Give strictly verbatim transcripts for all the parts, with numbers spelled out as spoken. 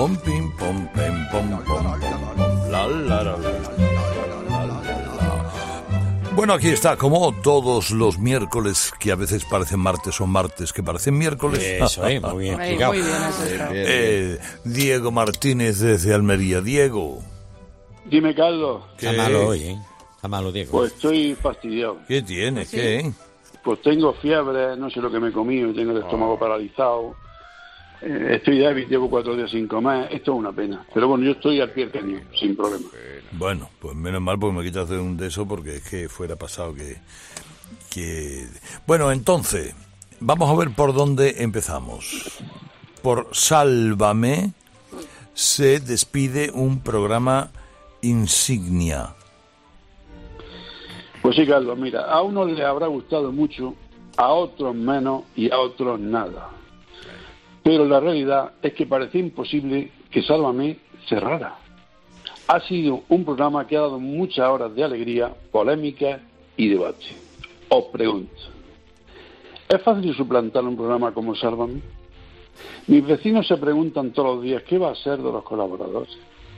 pom, pim, pom, pim, pom, pom, pom, pom, la, la, la, la, la, la, la. Bueno, aquí está, como todos los miércoles, que a veces parecen martes o martes que parecen miércoles. Eso, eh, muy bien explicado. Muy bien, eso está. Eh, Diego Martínez desde Almería. Diego. Dime, Carlos. Está malo hoy, ¿eh? Está malo, Diego. Pues estoy fastidiado. ¿Qué tienes? ¿Qué? Pues tengo fiebre, no sé lo que me he comido, tengo el estómago oh. paralizado. Eh, estoy débil, llevo cuatro días sin comer. Esto es una pena. Pero bueno, yo estoy al pie del cañón, sin problema. Bueno, pues menos mal porque me quitas de un de eso, porque es que fuera pasado que... que... Bueno, entonces, vamos a ver por dónde empezamos. Por Sálvame se despide un programa insignia. Pues sí, Carlos, mira, a unos les habrá gustado mucho, a otros menos y a otros nada. Pero la realidad es que parecía imposible que Sálvame cerrara. Ha sido un programa que ha dado muchas horas de alegría, polémica y debate. Os pregunto, ¿es fácil suplantar un programa como Sálvame? Mis vecinos se preguntan todos los días qué va a ser de los colaboradores.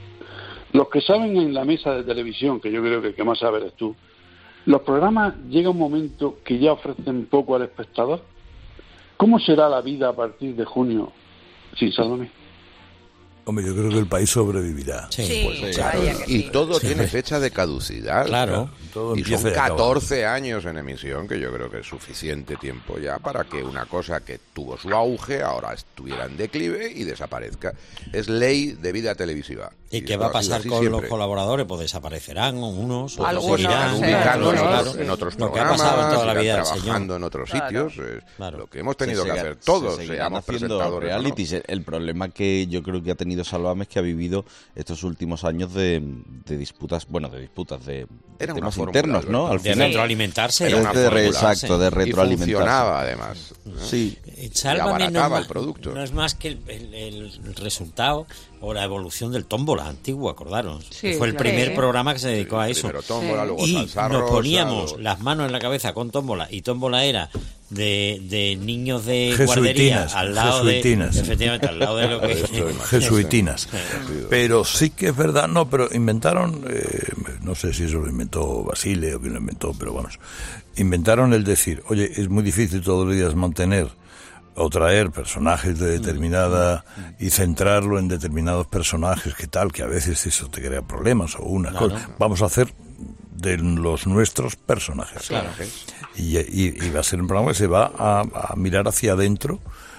Los que saben en la mesa de televisión, que yo creo que el que más sabe eres tú, los programas llega un momento que ya ofrecen poco al espectador. ¿Cómo será la vida a partir de junio sin Sálvame? Hombre, yo creo que el país sobrevivirá. Sí, sí, pues, claro. Y todo sí. tiene fecha de caducidad. Claro. Todo y son catorce años en emisión, que yo creo que es suficiente tiempo ya para que una cosa que tuvo su auge ahora estuviera en declive y desaparezca. Es ley de vida televisiva. ¿Y, ¿Y qué va a pasar con siempre. los colaboradores? Pues desaparecerán unos, pues algunos seguirán ubicándonos claro, en otros lo programas, que ha pasado en toda la vida trabajando en otros claro. sitios. Es claro. Lo que hemos tenido se que siga, hacer todos, se seamos haciendo presentadores. realities. ¿no? El problema que yo creo que ha tenido Sálvame es que ha vivido estos últimos años de, de disputas, bueno, de disputas, de, de temas internos, ¿no? Al de final, retroalimentarse. Era una de re, exacto, de retroalimentarse. Y funcionaba, además. Sí. Sálvame no, el producto. no es más que el, el, el resultado o la evolución del tómbola antiguo, acordaros. Sí, que fue el claro. primer sí. programa que se dedicó a eso. Tómbola, luego y salsa nos rosa, poníamos luego... las manos en la cabeza con tómbola, y tómbola era de, de niños de jesuitinas, guardería al lado jesuitinas. de efectivamente al lado de lo que jesuitinas. Pero sí que es verdad, no, pero inventaron, eh, no sé si eso lo inventó Basile o quién lo inventó, pero vamos, inventaron el decir, oye, es muy difícil todos los días mantener o traer personajes de determinada y centrarlo en determinados personajes, que tal, que a veces eso te crea problemas o una claro. cosa. Vamos a hacer de los nuestros personajes. Claro. Y, y, y va a ser un programa que se va a, a mirar hacia adentro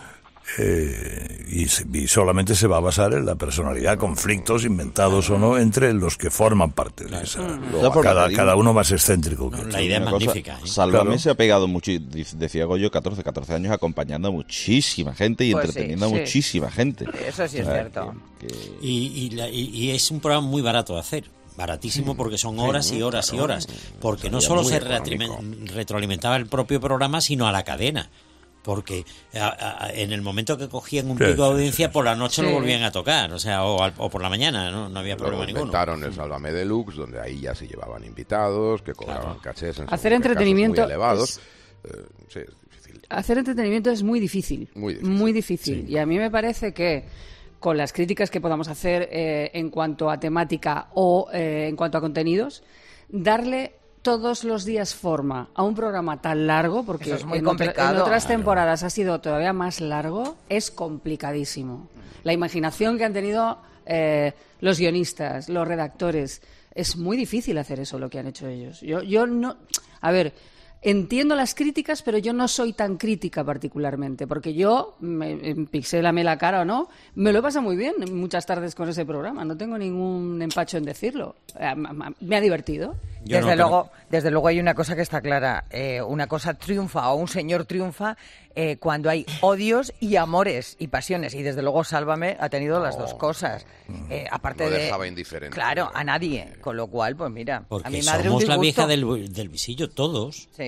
eh, y, se, y solamente se va a basar en la personalidad, conflictos inventados o no entre los que forman parte de esa. Claro. Cada, cada uno más excéntrico que no, otro. la idea es magnífica. ¿eh? Sálvame Claro. se ha pegado mucho, decía Goyo, catorce, catorce años acompañando a muchísima gente y Pues entreteniendo sí, a sí. muchísima gente. Eso sí es Ah, cierto. que- que- Y, y, la, y, y es un programa muy barato de hacer. Baratísimo porque son horas y horas y horas. Porque no solo se reatrime- retroalimentaba el propio programa, sino a la cadena. Porque a, a, en el momento que cogían un Sí, pico de sí, audiencia, sí. por la noche Sí. lo volvían a tocar. O sea, o, al, o por la mañana, ¿no? No había Luego problema ninguno. inventaron el Sálvame Deluxe, donde ahí ya se llevaban invitados, que cobraban Claro. cachés en Hacer según qué entretenimiento casos muy elevados. es- Eh, sí, es difícil. Hacer entretenimiento es muy difícil. Muy difícil. Muy difícil. Y a mí me parece que con las críticas que podamos hacer eh, en cuanto a temática o eh, en cuanto a contenidos, darle todos los días forma a un programa tan largo, porque Eso es muy en, otra- complicado. en otras Claro. temporadas ha sido todavía más largo, es complicadísimo. La imaginación que han tenido eh, los guionistas, los redactores, es muy difícil hacer eso, lo que han hecho ellos. Yo, yo no... A ver... Entiendo las críticas, pero yo no soy tan crítica particularmente, porque yo, me, pixélame la cara o no, me lo he pasado muy bien muchas tardes con ese programa, no tengo ningún empacho en decirlo. Eh, Me ha divertido. Yo Desde, no, luego, desde luego hay una cosa que está clara. Eh, una cosa triunfa o un señor triunfa eh, cuando hay odios y amores y pasiones. Y desde luego Sálvame ha tenido las dos cosas. Eh, aparte No de dejaba indiferente. Claro, a nadie. Con lo cual, pues mira, Porque a mi madre un somos la disgusto. vieja del, del visillo todos. Sí.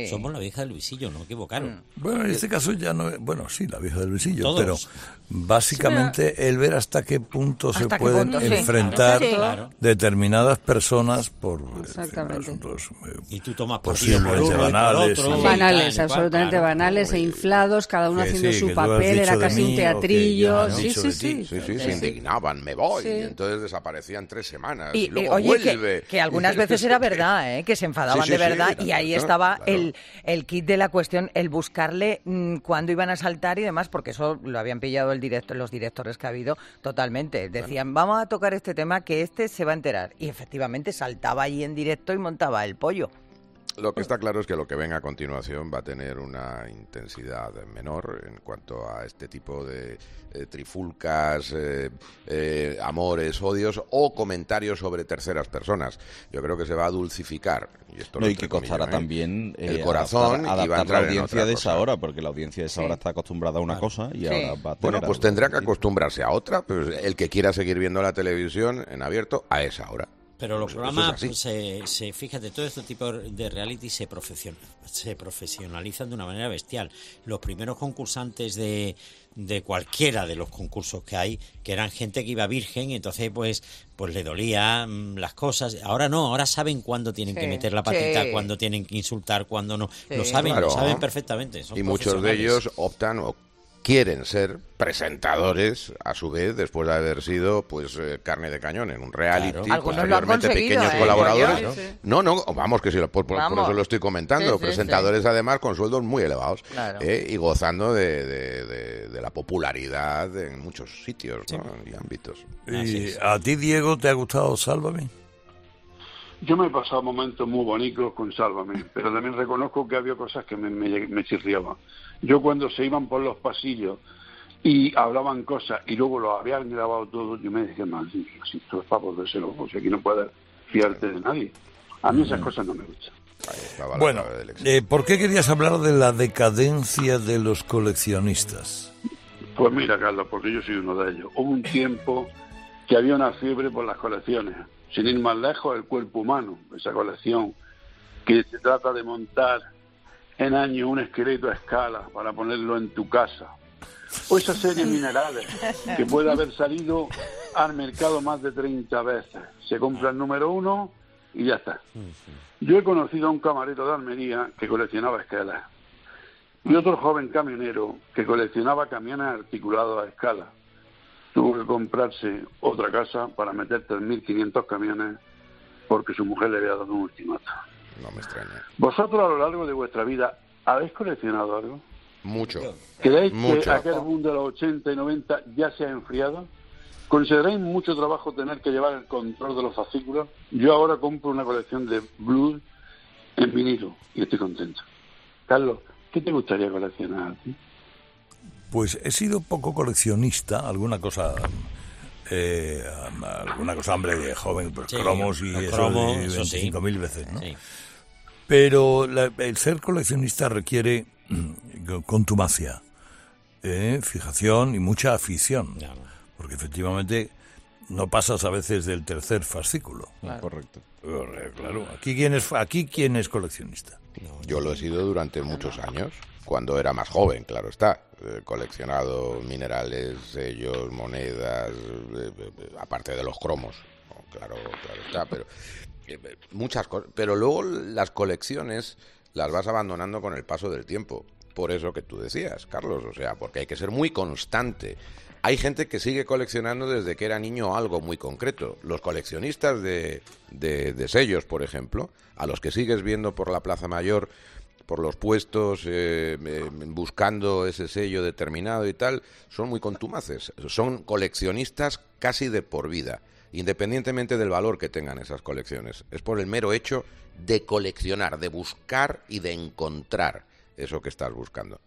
Sí. Somos la vieja del visillo, no equivocaron. Bueno, en este caso ya no... Bueno, sí, la vieja del visillo, Todos. pero básicamente sí, el ver hasta qué punto hasta se qué pueden punto, sí. enfrentar Sí. Claro. determinadas personas por Exactamente. en fin, asuntos eh, Y tú tomas partido por posiblemente uno y por banales. otro, sí. y Banales, tal y cual, absolutamente claro. banales e inflados, cada uno Que haciendo sí, su que tú has papel, dicho era de casi un mí, o que teatrillo. ya han Sí, dicho sí, de ti. sí. Sí, sí, se Sí. indignaban, me voy, Sí. y entonces desaparecían tres semanas, Y, y, luego eh, oye, vuelve. que, que algunas veces era verdad, ¿eh? Que se enfadaban Sí, sí, de sí, verdad, era y ahí verdad, estaba claro. el, el kit de la cuestión, el buscarle mmm, cuándo iban a saltar y demás, porque eso lo habían pillado el director, los directores que ha habido totalmente. Decían, vamos a tocar este tema que este se va a enterar. Y efectivamente saltaba allí en directo y montaba el pollo. Lo que está claro es que lo que venga a continuación va a tener una intensidad menor en cuanto a este tipo de eh, trifulcas, eh, eh, amores, odios o comentarios sobre terceras personas. Yo creo que se va a dulcificar. Y, esto No, lo y que costará entrecomillo, ¿eh? también el eh, corazón adaptar, y va a adaptar la entrar en audiencia otra de esa cosa. hora, porque la audiencia de esa Sí. hora está acostumbrada a una cosa y Sí. ahora va a tener Bueno, pues algo tendrá que distinto. acostumbrarse a otra, pues el que quiera seguir viendo la televisión en abierto a esa hora. Pero los Pues eso programas, es así. se, se, fíjate, todo este tipo de reality se, profesion, se profesionalizan de una manera bestial. Los primeros concursantes de, de cualquiera de los concursos que hay, que eran gente que iba virgen, entonces pues pues le dolían las cosas. Ahora no, ahora saben cuándo tienen Sí, que meter la patita, sí. cuándo tienen que insultar, cuándo no. Sí. Lo saben, Claro. lo saben perfectamente. Son Y muchos de profesionales. ellos optan o quieren ser presentadores, a su vez, después de haber sido pues eh, carne de cañón en un reality, Claro. Algunos lo han posteriormente conseguido, pequeños ¿eh? colaboradores. Coño. Sí, sí. No, no, vamos, que sí, por, por- por Vamos. eso lo estoy comentando. Sí, sí, presentadores, además, con sueldos muy elevados Claro. eh, y gozando de, de- de- de la popularidad en muchos sitios, ¿no? Y ámbitos. Así ¿Y es. a ti, Diego, te ha gustado Sálvame? Yo me he pasado momentos muy bonitos con Sálvame, pero también reconozco que había cosas que me, me, me chirriaban. Yo cuando se iban por los pasillos y hablaban cosas y luego lo habían grabado todo, yo me decía, más, si esto es para volverse loco, si aquí no puedes fiarte de nadie. A mí esas cosas no me gustan. Ahí estaba la Bueno, clave del éxito. eh, ¿por qué querías hablar de la decadencia de los coleccionistas? Pues mira, Carlos, porque yo soy uno de ellos. Hubo un tiempo que había una fiebre por las colecciones. Sin ir más lejos, el cuerpo humano, esa colección que se trata de montar en años un esqueleto a escala para ponerlo en tu casa. O esa serie Minerales, que puede haber salido al mercado más de treinta veces. Se compra el número uno y ya está. Yo he conocido a un camarero de Almería que coleccionaba escalas y otro joven camionero que coleccionaba camiones articulados a escala. Tuvo que comprarse otra casa para meter tres mil quinientos camiones porque su mujer le había dado un ultimato. No me extraña. ¿Vosotros a lo largo de vuestra vida habéis coleccionado algo? Mucho. ¿Creéis Mucho. que aquel boom de los ochenta y noventa ya se ha enfriado? ¿Consideráis mucho trabajo tener que llevar el control de los fascículos? Yo ahora compro una colección de blues en vinilo y estoy contento. Carlos, ¿qué te gustaría coleccionar a ti? Pues he sido poco coleccionista, alguna cosa, eh, alguna cosa, hombre, de joven, pues Sí, cromos y los eso cromos, de eso sí. veinticinco mil veces, ¿no? Sí. Pero la- el ser coleccionista requiere mm, contumacia, eh, fijación y mucha afición, Ya, no. porque efectivamente no pasas a veces del tercer fascículo. Correcto. Corre- Claro, aquí quién es, aquí quién es coleccionista. Yo lo he sido durante muchos años, cuando era más joven, claro está. He coleccionado minerales, sellos, monedas, eh, eh, aparte de los cromos. Oh, claro, claro está, pero eh, eh, muchas cosas. Pero luego las colecciones las vas abandonando con el paso del tiempo. Por eso que tú decías, Carlos, o sea, porque hay que ser muy constante. Hay gente que sigue coleccionando desde que era niño algo muy concreto. Los coleccionistas de, de, de sellos, por ejemplo, a los que sigues viendo por la Plaza Mayor, por los puestos, eh, eh, buscando ese sello determinado y tal, son muy contumaces. Son coleccionistas casi de por vida, independientemente del valor que tengan esas colecciones. Es por el mero hecho de coleccionar, de buscar y de encontrar eso que estás buscando.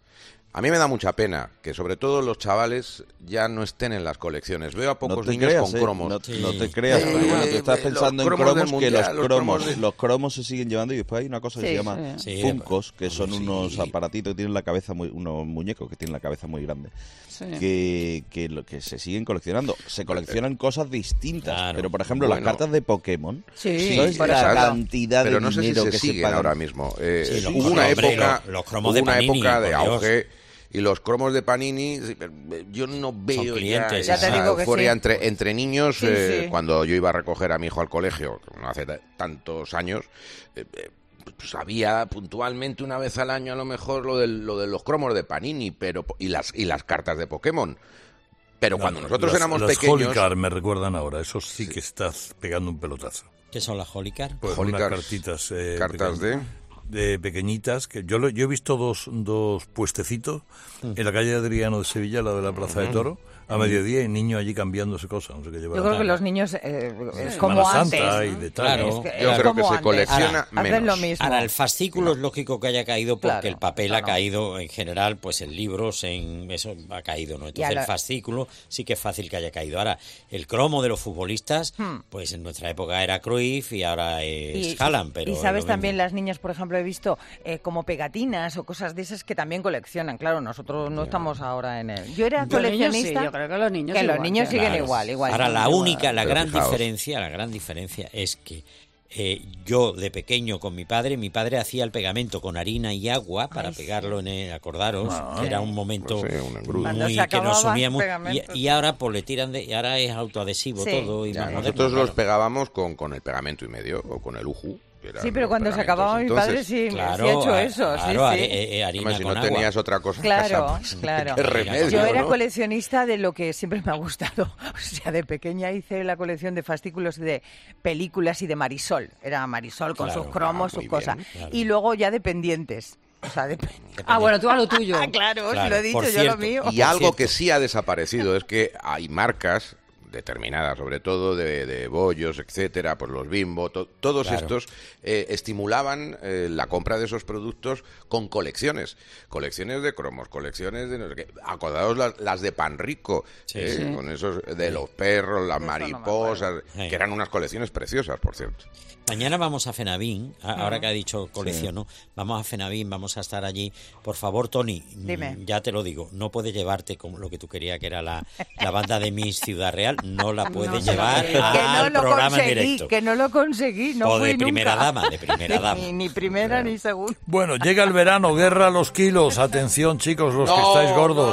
A mí me da mucha pena que sobre todo los chavales ya no estén en las colecciones. Veo a pocos no niños creas, con eh, cromos. No, sí. no te creas, eh, pero bueno, tú estás eh, pensando en cromos cromos, mundial, que los, los cromos, cromos de... los cromos se siguen llevando y después hay una cosa que sí, se llama sí. Funkos, que son sí. unos aparatitos que tienen la cabeza muy, unos muñecos que tienen la cabeza muy grande, Sí. que, que, lo, que se siguen coleccionando. Se coleccionan cosas distintas, Claro. pero por ejemplo Bueno. las cartas de Pokémon, Sí, ¿sabes por la ejemplo. cantidad Pero de no sé si dinero se que se siguen pagan ahora mismo. Eh, Sí, los hubo cromos, una hombre, época, los- los cromos hubo de una Panini, época de por Dios. auge y los cromos de Panini, yo no veo clientes, ya, ya te esa digo que euforia sí. entre, entre niños. Sí, eh, sí. Cuando yo iba a recoger a mi hijo al colegio, no hace t- tantos años, eh, eh, pues había puntualmente una vez al año a lo mejor lo, del, lo de los cromos de Panini pero y las y las cartas de Pokémon. Pero No, cuando nosotros las, éramos las pequeños... Holy Card me recuerdan ahora, eso sí, sí que estás pegando un pelotazo. ¿Qué son las Holy Card? Pues Holy unas Cards, cartitas eh, cartas pequeñas, de... de pequeñitas, que yo lo, yo he visto dos, dos puestecitos en la calle Adriano de Sevilla, la de la Plaza de Toro, a mediodía, y niños allí cambiándose cosas, no sé qué llevar. Yo creo que los niños eh, es Sí, como Semana antes. Santa y ¿no? de tal, Claro. ¿no? Es que- Yo es creo que como se antes. colecciona Ahora, hacen menos. lo mismo. Ahora, el fascículo es lógico que haya caído porque Claro, el papel claro. ha caído en general, pues en libros, en eso ha caído, ¿no? Entonces Ya lo- el fascículo sí que es fácil que haya caído. Ahora, el cromo de los futbolistas, Hmm. pues en nuestra época era Cruyff y ahora es Haaland, pero... y es sabes lo también, mismo. las niñas, por ejemplo, he visto eh, como pegatinas o cosas de esas que también coleccionan. Claro, nosotros no estamos ahora en el... Yo era Los niños sí, coleccionista... yo creo que los niños que los igual, niños claro. siguen Claro. igual, igual. Ahora, la igual. única, la Pero gran fijaos. diferencia, la gran diferencia es que eh, yo de pequeño con mi padre, mi padre hacía el pegamento con harina y agua para Ay, pegarlo en el, acordaros, Ah. que era un momento Pues sí, un engrudo. Cuando muy se que nos acababa unía el muy, pegamento. y, y ahora pues le tiran de, y ahora es autoadhesivo Sí. todo y Ya, más nosotros moderno, los claro. pegábamos con, con el pegamento y medio o con el uju. que eran Sí, pero los cuando se pegamentos. acababa mi padre Entonces, sí, Claro, sí ha hecho a- eso. sí, claro, sí. are- eh, eh, harina hombre, si con no agua. tenías otra cosa en Claro, casa, pues, claro. qué remedio, Yo era ¿no? coleccionista de lo que siempre me ha gustado. O sea, de pequeña hice la colección de fascículos de películas y de Marisol. Era Marisol con Claro. sus cromos, Ah, sus muy cosas. bien. Claro. Y luego ya de pendientes. O sea, de... Ah, bueno, tú a lo tuyo. Ah, claro, Claro, si lo he dicho, por yo cierto. lo mío. Y Por algo cierto. que sí ha desaparecido es que hay marcas determinadas, sobre todo de, de bollos, etcétera, por los Bimbo, to- todos Claro. estos eh, estimulaban eh, la compra de esos productos con colecciones, colecciones de cromos, colecciones de no sé qué. Acordaos las, las de Pan Rico, Sí, eh, sí. con esos de los perros, las Eso no me mariposas, Sí. que eran unas colecciones preciosas, por cierto. Mañana vamos a Fenavín, a- ahora que ha dicho colecciono, vamos a Fenavín, vamos a estar allí. Por favor, Tony, mm, Dime. ya te lo digo, no puedes llevarte como lo que tú querías, que era la, la banda de Miss Ciudad Real, no la puedes No se la llevar puede llevar. Que no al lo programa en conseguí, directo. que no lo conseguí, no O fui de primera nunca. dama, de primera dama. Ni, ni primera ni segunda. Bueno, llega el verano, guerra a los kilos. Atención, chicos, los que estáis gordos.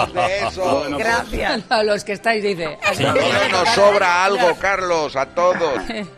Bueno, Gracias. A los que estáis, dice. Así no que- nos sobra algo, Carlos, a todos.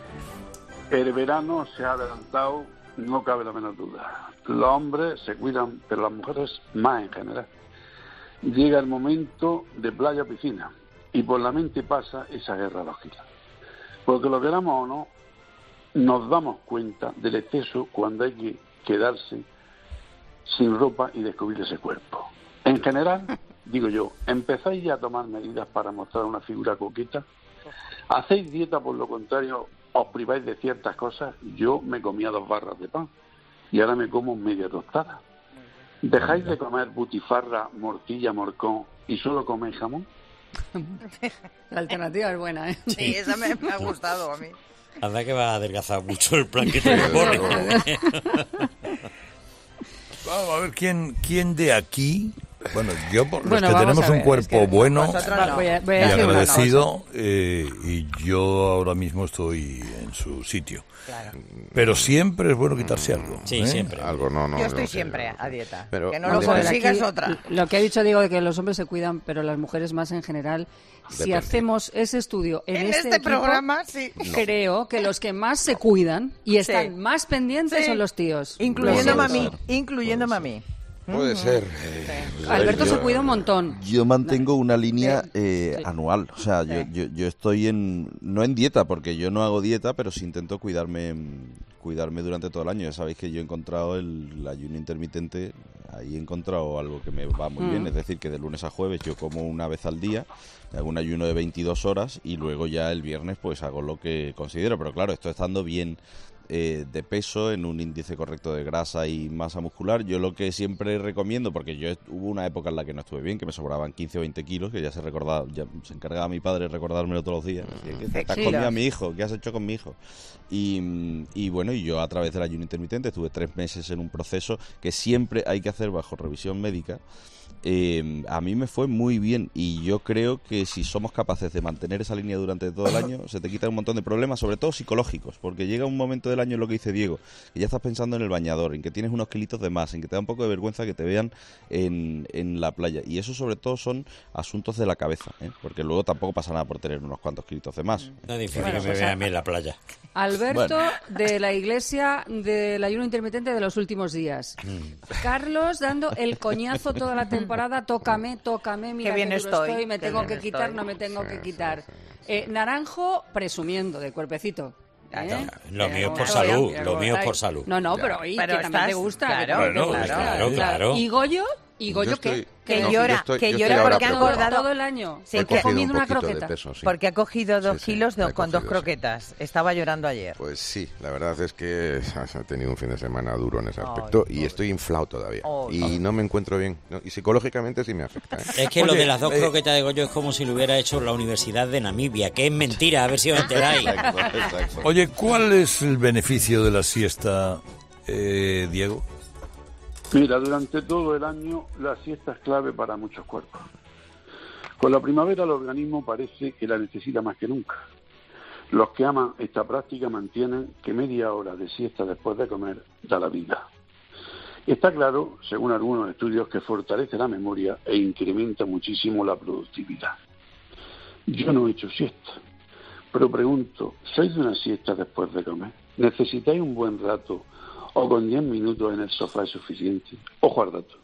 El verano se ha adelantado, no cabe la menor duda. Los hombres se cuidan, pero las mujeres más en general. Llega el momento de playa o piscina y por la mente pasa esa guerra a los kilos. Porque lo queramos o no, nos damos cuenta del exceso cuando hay que quedarse sin ropa y descubrir ese cuerpo. En general, digo yo, ¿empezáis ya a tomar medidas para mostrar una figura coqueta? ¿Hacéis dieta, por lo contrario, os priváis de ciertas cosas? Yo me comía dos barras de pan y ahora me como media tostada. ¿Dejáis de comer butifarra, morcilla, morcón y solo coméis jamón? La alternativa es buena, ¿eh? Sí, esa me, me ha gustado a mí. Anda que va a adelgazar mucho el plan que te propone. Vamos a ver quién, quién de aquí. Bueno, yo, por los Bueno, que vamos tenemos a un ver, cuerpo es que bueno vosotros Va, no. voy a- voy a y decir una agradecido, eh, y yo ahora mismo estoy en su sitio. Claro. Pero siempre es bueno quitarse algo. Sí, ¿eh? siempre. Algo no, no. Yo estoy no sé, siempre no sé. a dieta. Pero- que no Vamos lo a ver, consigas aquí, otra. Lo que ha dicho Diego de que los hombres se cuidan, pero las mujeres más en general, si Depende. hacemos ese estudio en, En este, este equipo, programa, sí. creo que los que más se cuidan y están Sí. más pendientes Sí. son los tíos. Incluyéndome a Los mí, tíos. incluyéndome a mí. Puede ser. eh, Alberto yo- se cuida un montón. Yo mantengo una línea eh, Sí. anual, o sea, yo, Sí. yo, yo estoy en, no en dieta, porque yo no hago dieta, pero sí intento cuidarme cuidarme durante todo el año. Ya sabéis que yo he encontrado el, el ayuno intermitente, ahí he encontrado algo que me va muy Mm. bien, es decir, que de lunes a jueves yo como una vez al día, hago un ayuno de veintidós horas y luego ya el viernes pues hago lo que considero, pero claro, esto estando bien eh, de peso, en un índice correcto de grasa y masa muscular. Yo lo que siempre recomiendo, porque yo hubo una época en la que no estuve bien, que me sobraban quince o veinte kilos, que ya se recordaba, ya se encargaba mi padre de recordármelo todos los días. Decía, ¿qué te has comido a mi hijo? ¿Qué has hecho con mi hijo? Y, y bueno, y yo a través del ayuno intermitente estuve tres meses en un proceso que siempre hay que hacer bajo revisión médica. Eh, a mí me fue muy bien y yo creo que si somos capaces de mantener esa línea durante todo el año se te quitan un montón de problemas, sobre todo psicológicos, porque llega un momento del año, lo que dice Diego, que ya estás pensando en el bañador, en que tienes unos kilitos de más, en que te da un poco de vergüenza que te vean en, en la playa, y eso sobre todo son asuntos de la cabeza, ¿eh? Porque luego tampoco pasa nada por tener unos cuantos kilitos de más. No es difícil bueno, que me vea a mí en la playa. Alberto, bueno. de la Iglesia del ayuno intermitente de los últimos días. Mm. Carlos dando el coñazo toda la temporada, tócame, tócame, mira qué bien que estoy, estoy, me tengo que quitar, estoy. no me tengo sí, que quitar. Sí, sí, sí. Eh, Naranjo, presumiendo de cuerpecito. ¿Eh? Lo mío es por salud, lo mío es por salud. No, no, pero, oye, pero que también te gusta. Claro, que bueno, te claro, claro, claro. ¿Y Goyo? ¿Y Goyo Yo qué? estoy- Que No, llora, yo estoy- que yo llora estoy porque ha ahora todo, engordado. todo el año. Sí, He que- cogido comiendo un una poquito croqueta. de peso, sí. Porque ha cogido dos Sí, sí, kilos de- he con dos cogido, sí. croquetas. Estaba llorando ayer. Pues sí, la verdad es que he tenido un fin de semana duro en ese aspecto Ay, y estoy inflado todavía. Ay, y ay. no me encuentro bien. ¿no? Y psicológicamente sí me afecta. ¿eh? Es que lo Oye, de las dos eh, croquetas de Goyo es como si lo hubiera hecho la Universidad de Namibia, que es mentira, a ver si os enteráis. Exacto, exacto. Oye, ¿cuál es el beneficio de la siesta, eh, Diego? Mira, durante todo el año la siesta es clave para muchos cuerpos. Con la primavera el organismo parece que la necesita más que nunca. Los que aman esta práctica mantienen que media hora de siesta después de comer da la vida. Está claro, según algunos estudios, que fortalece la memoria e incrementa muchísimo la productividad. Yo no he hecho siesta, pero pregunto, ¿sois de una siesta después de comer? ¿Necesitáis un buen rato o con diez minutos en el sofá es suficiente? Ojo al dato.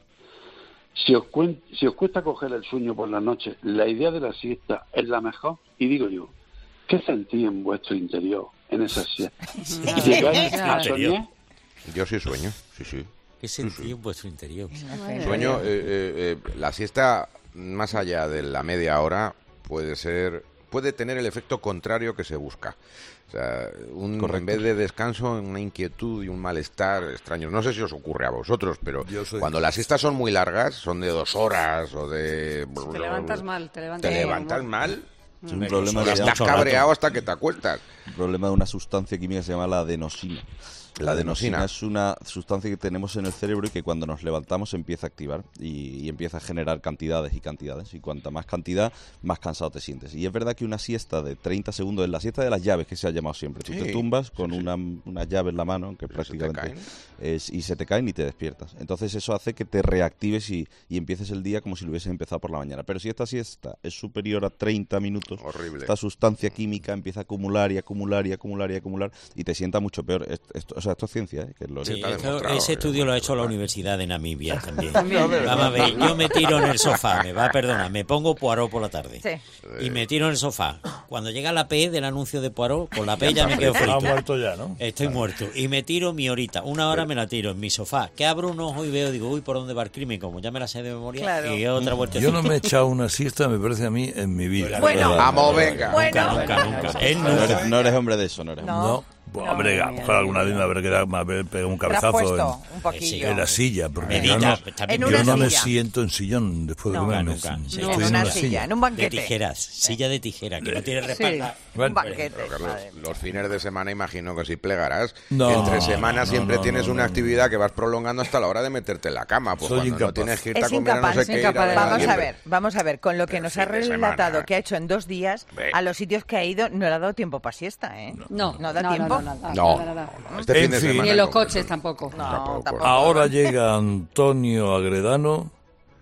Si os, cuen- si os cuesta coger el sueño por las noches, la idea de la siesta es la mejor. Y digo yo, ¿qué sentís en vuestro interior en esa siesta? ¿Llegáis a soñar? Yo sí sueño, sí, sí. ¿Qué sentí en vuestro interior? Sueño, eh, eh, eh, la siesta, más allá de la media hora, puede ser, puede tener el efecto contrario que se busca. O sea, un, en vez de descanso, una inquietud y un malestar extraños. No sé si os ocurre a vosotros, pero Yo soy- cuando las siestas son muy largas, son de dos horas o de... Te levantas mal, te levantas Te mal. levantas mal, Es un problema, que se estás llama, cabreado hasta que te acuestas. un problema de una sustancia química que se llama la adenosina. La adenosina es una sustancia que tenemos en el cerebro y que cuando nos levantamos se empieza a activar y, y empieza a generar cantidades y cantidades. Y cuanta más cantidad, más cansado te sientes. Y es verdad que una siesta de treinta segundos, es la siesta de las llaves que se ha llamado siempre. Tú Sí, te tumbas con sí, sí. una, una llave en la mano, que Pero se te prácticamente caen. es, y se te caen y te despiertas. Entonces eso hace que te reactives y, y empieces el día como si lo hubieses empezado por la mañana. Pero si esta siesta es superior a treinta minutos, Horrible. esta sustancia química empieza a acumular y acumular y acumular y acumular y te sienta mucho peor. Esto, esto- o sea, esto es ciencia, ¿eh? Que lo Sí, está esto- demostrado, ese eh, estudio lo ha hecho la brutal. Universidad de Namibia también. Vamos a ver, yo me tiro en el sofá, me va a perdonar, me pongo Poirot por la tarde Sí. y me tiro en el sofá. Cuando llega la P del anuncio de Poirot, con la P ya me quedo frito. Ha muerto ya, ¿no? Estoy muerto. Y me tiro mi horita. Una hora me la tiro en mi sofá. Que abro un ojo y veo, digo, uy, ¿por dónde va el crimen? Como ya me la sé de memoria. Claro. Y otra vuelta. Yo no me he echado una siesta, me parece a mí, en mi vida. Bueno. Vamos, venga. Bueno. Nunca, nunca, nunca. Él No no. eres, no eres hombre de eso, no eres hombre. No. No. Bueno, hombre, a lo mejor alguna vez me habré quedado, me habré pegado un Te has cabezazo puesto en, un poquillo. en la silla, porque Medita, yo no, está En bien. una yo no me silla. siento en sillón después de No, comer. me- nunca. me- Sí, estoy No, en en una una silla, en un De banquete. tijeras, silla de tijera, que no tiene respaldo. Bueno, Un banquete. Pero, Carlos, madre mía. los fines de semana imagino que si plegarás, No, entre semanas no, siempre no, tienes no, una no, actividad que vas prolongando hasta la hora de meterte en la cama. Pues Soy cuando no incapaz. tienes que irte a Es comer a no incapaz, sé es qué, ir a incapaz ver de- a Vamos alguien. a ver, vamos a ver, con lo que Pero nos fin ha de relatado semana. que ha hecho en dos días, Ve. a los sitios que ha ido no le ha dado tiempo para siesta, ¿eh? No, no da no, tiempo. No, no, no, No, no, no, no. este En fin de fin. semana. Ni en los no, coches no, tampoco. No, tampoco. tampoco. ahora llega Antonio Agredano,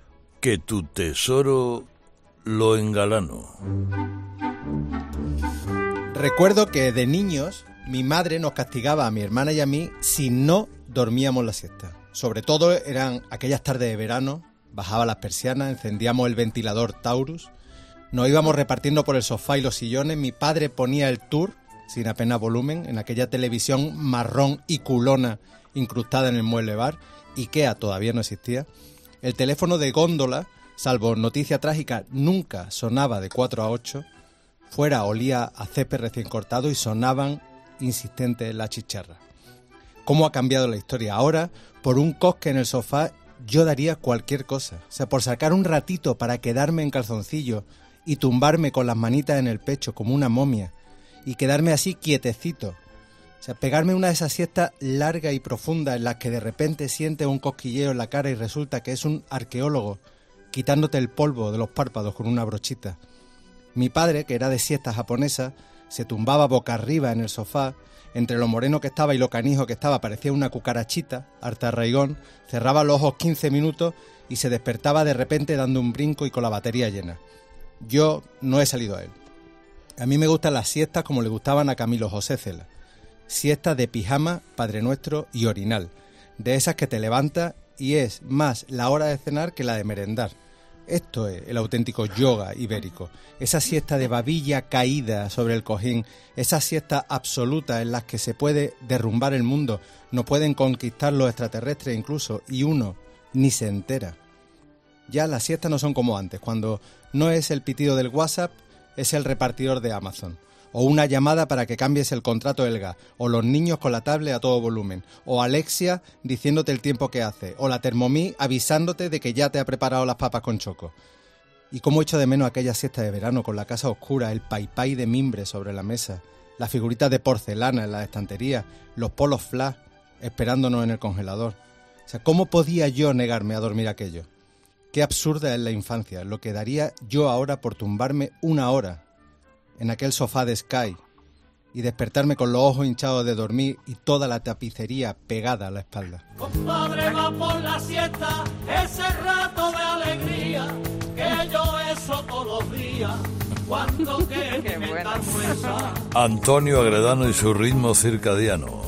que tu tesoro lo engalano. Recuerdo que de niños mi madre nos castigaba a mi hermana y a mí si no dormíamos la siesta. Sobre todo eran aquellas tardes de verano, bajaba las persianas, encendíamos el ventilador Taurus, nos íbamos repartiendo por el sofá y los sillones, mi padre ponía el tour, sin apenas volumen, en aquella televisión marrón y culona incrustada en el mueble bar, IKEA todavía no existía, el teléfono de góndola, salvo noticia trágica, nunca sonaba de cuatro a ocho, fuera olía a césped recién cortado y sonaban insistentes las chicharras. cómo ha cambiado la historia. Ahora, por un cosque en el sofá, yo daría cualquier cosa. O sea, por sacar un ratito para quedarme en calzoncillo y tumbarme con las manitas en el pecho como una momia y quedarme así quietecito. O sea, pegarme una de esas siestas largas y profundas en las que de repente sientes un cosquilleo en la cara y resulta que es un arqueólogo quitándote el polvo de los párpados con una brochita. Mi padre, que era de siesta japonesa, se tumbaba boca arriba en el sofá, entre lo moreno que estaba y lo canijo que estaba parecía una cucarachita, harta raigón, cerraba los ojos quince minutos y se despertaba de repente dando un brinco y con la batería llena. Yo no he salido a él. A mí me gustan las siestas como le gustaban a Camilo José Cela. Siestas de pijama, Padre Nuestro y orinal. De esas que te levantas y es más la hora de cenar que la de merendar. Esto es el auténtico yoga ibérico. Esa siesta de babilla caída sobre el cojín, esa siesta absoluta en las que se puede derrumbar el mundo, no pueden conquistar los extraterrestres incluso, y uno ni se entera. Ya las siestas no son como antes, cuando no es el pitido del WhatsApp, es el repartidor de Amazon. O una llamada para que cambies el contrato del gas, o los niños con la tablet a todo volumen, o Alexia diciéndote el tiempo que hace, o la Thermomix avisándote de que ya te ha preparado las papas con choco. Y cómo echo de menos aquella siesta de verano con la casa oscura, el paipai de mimbre sobre la mesa, las figuritas de porcelana en la estantería, los polos flash esperándonos en el congelador. O sea, ¿cómo podía yo negarme a dormir aquello? Qué absurda es la infancia, lo que daría yo ahora por tumbarme una hora en aquel sofá de Sky y despertarme con los ojos hinchados de dormir y toda la tapicería pegada a la espalda. Compadre, va por la siesta, ese rato de alegría, que yo eso todos los días, cuando que Qué bueno. Antonio Agredano y su ritmo circadiano.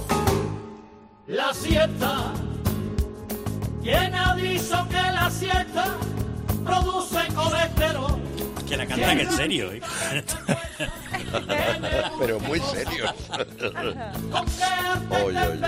La siesta, ¿quién ha dicho que la siesta produce colesterol? Que la cantan en serio, ¿eh? Pero muy serio. Oye, oye.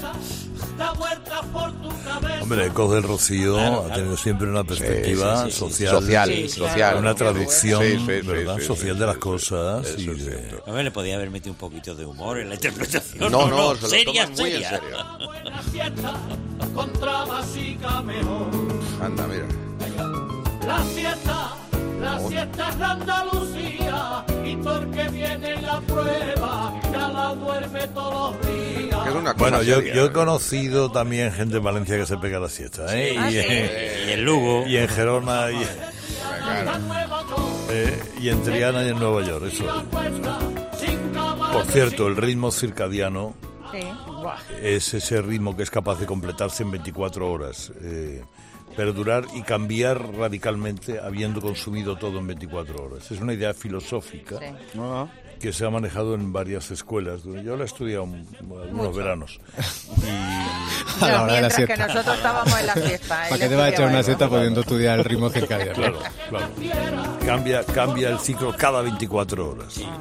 Hombre, Ecos del Rocío Claro, ha claro. tenido siempre una perspectiva Sí, sí, sí, sí. social, Social, Sí, social. claro. una traducción, Sí, sí, sí, ¿verdad? sí, social sí, de las sí, cosas. sí, y eso es de- cierto. A ver, le podía haber metido un poquito de humor en la interpretación. No, no, se lo seria, toman muy en seria. serio. Buena siesta contra básica mejor. Anda, mira. La siesta, la siesta es de Andalucía, y porque viene la prueba, ya la duerme todos los días. Que es una cosa Bueno, yo, seria, yo he ¿eh? conocido también gente en Valencia que se pega la siesta, ¿eh? Ah, y, sí. en- Y el Lugo. y en Gerona, y, La nueva cosa, eh, y en Triana y en Nueva York. Eso. la cuesta, sin caballo, Por cierto, el ritmo circadiano Sí. es ese ritmo que es capaz de completarse en veinticuatro horas, eh, perdurar y cambiar radicalmente habiendo consumido todo en veinticuatro horas. Es una idea filosófica Sí. que se ha manejado en varias escuelas. Yo la he estudiado un- algunos veranos. A la No, hora de la mientras que siesta. nosotros estábamos en la fiesta. ¿Para qué te vas a echar una siesta pudiendo estudiar el ritmo circadiano? Claro, claro. Cambia, cambia el ciclo cada veinticuatro horas. Sí.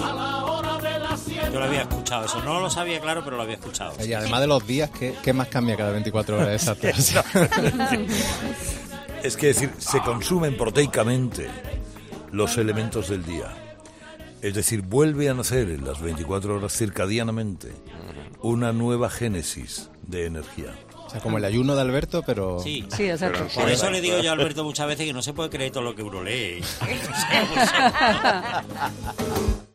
Yo lo había escuchado eso. No lo sabía claro, pero lo había escuchado. Y además de los días, ¿qué, qué más cambia cada veinticuatro horas? Exacto. Es que decir, se consumen proteicamente los elementos del día. Es decir, vuelve a nacer en las veinticuatro horas circadianamente una nueva génesis de energía. O sea, como el ayuno de Alberto, pero... Sí. Sí, exacto. Por eso le digo yo a Alberto muchas veces que no se puede creer todo lo que uno lee.